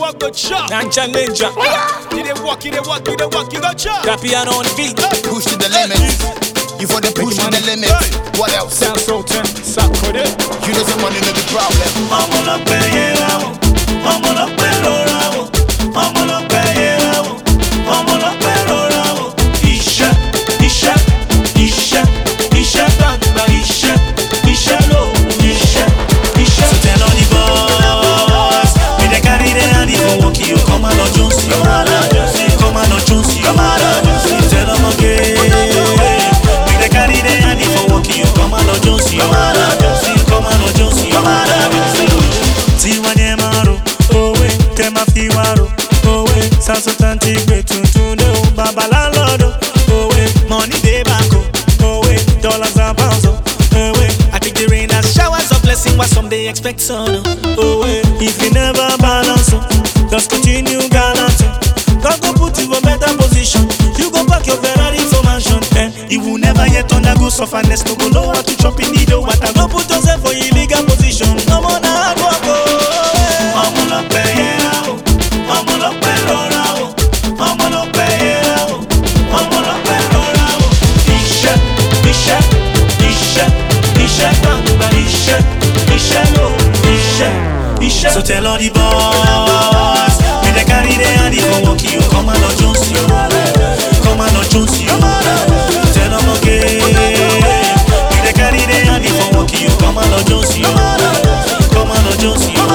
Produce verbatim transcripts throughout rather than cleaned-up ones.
walk, go chop. Ninja ninja. You dey walk, you dey walk, you dey walk, you go chop. Got piano on the beat. Push to the limit. You for the push to the limit. What else? Sound so ten. Suck for it. You know some money, no the problem. I'm on up there, I'm on up there, I'm on up there, I'm on up there. Isha, Isha, Isha, Isha, Bamba, Isha, Isha, lo, Isha, Isha. So tell all the boys, we dey carry the hand for walk you. Come on, Lord Jones, come on, come on, Lord Jones, come on. Tell them again, we dey carry the hand for walk you. Come on, Lord Jones, come on, come on, Lord Jones, come on. Tiwanye maro, oh we, tema fiwaro, oh we, saso tanti gbe tuntun de o, baba landlord, oh we, money dey back, oh we, dollars and pounds, oh we. I take the rain as showers of blessing, while some they expect sun, oh we. If you never balance, just continue gallant. God go put you in a better position. You go back your Ferrari for mansion, eh? You will never yet undergo sufferness. No go know how to chop in the dough. What I go put yourself for illegal position. No more na hard work, oh. I'm on up there, I'm on up there, I'm on up there, I'm on up there. Isha, Isha, Isha, Isha, Bamba, Isha, Isha, lo, Isha, Isha. So tell all the boys, we dey carry the hand for walk you. Come on, Lord Jones, you. Come on, Lord Jones, you. Tell them again, we dey carry the hand for walk you. Come on, Lord Jones, you. Come on, Lord Jones, you.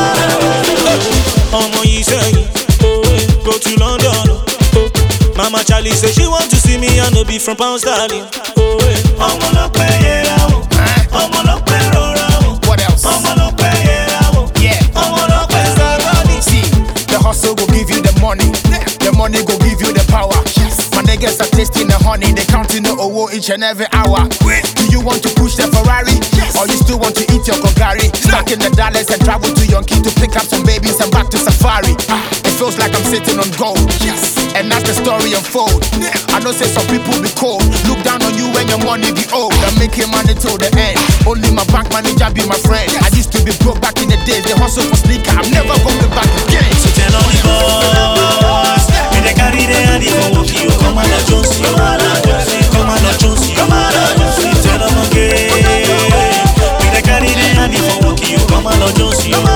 Omo yi say, go to London. Oh. Mama Charlie say she want to see me and no be from Pound Sterling. Oh, Omo lo pe yeah, Omo lo pe rora. What else? Omo lo pe yeah, Yeah. Omo lo pe saroni. See, the hustle will give you the money. The money go give you the power. My niggas are tasting the honey. They counting the owo each and every hour. Do you want to push the Ferrari? Or you still want to eat your Kogari? Stacking the dollars and travel to Yonki to pick up some babies and back to safari. It feels like I'm sitting on gold. And that's the story unfold. I know say some people be cold. Look down on you when your money be old. I'm making money till the end. Only my bank manager be my friend. I used to be broke back in the days. They hustle for sneaker. I'm never going back again. So tell all the boys, we dey carry the hand for walk you. Come on, Lord Jones, you. Come on, Lord Jones, you. Tell them again, we dey carry the hand for walk you. Come on, Lord Jones, you.